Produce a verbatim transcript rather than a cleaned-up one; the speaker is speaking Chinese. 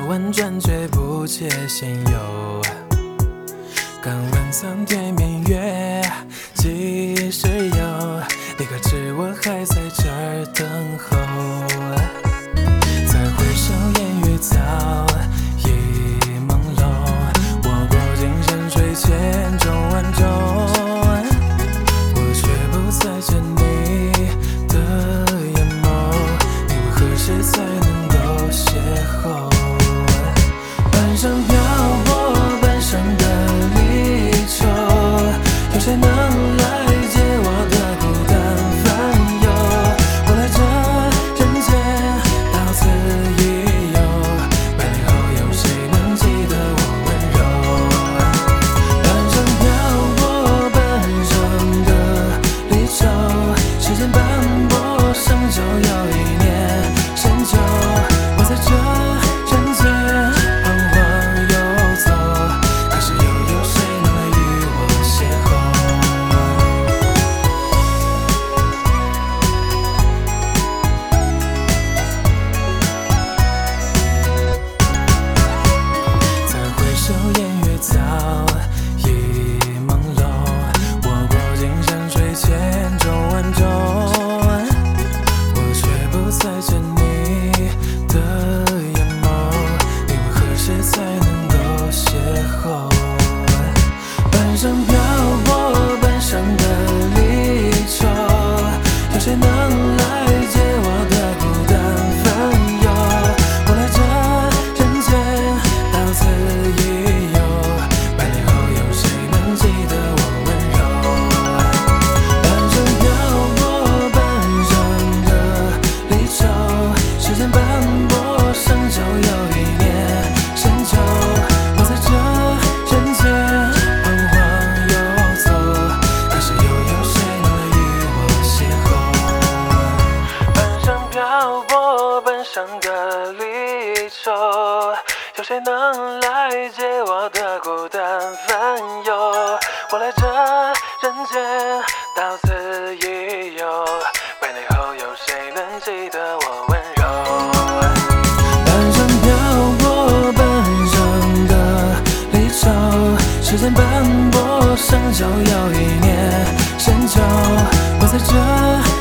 婉转却不切现有。敢问苍天明月几时有？你可知我还在这儿等候？再回首烟雨早已朦胧，我过尽山水千种万种，我却不再见你的眼眸，你我何时才能够邂逅？半生漂泊，半生的离愁，有谁能来解我的孤单烦忧？我来这人间到此一游，百年后有谁能记得我温柔？半生漂泊，半生的离愁，时间斑驳，生就又一年深秋，我在这人间彷徨游走，可是又有谁能来与我邂逅？再回首烟雨早已朦胧，我过尽山水千种万种，我却不再见你的眼眸，你我何时才能够邂逅？半生漂泊，半生的离愁，有谁能来解我的孤单烦忧？我来这人间到此一游，百年后有谁能记得我温柔？半生漂泊，半生的离愁，时间斑驳，生就又一年深秋，我在这人间彷徨游走，可是又有谁能来与我邂逅？半生漂泊，半生的离愁，有谁能来解我的孤单烦忧？我来这人间到此一游，百年后有谁能记得我温柔？半生漂泊，半生的离愁，时间斑驳，生就又一年深秋，我在这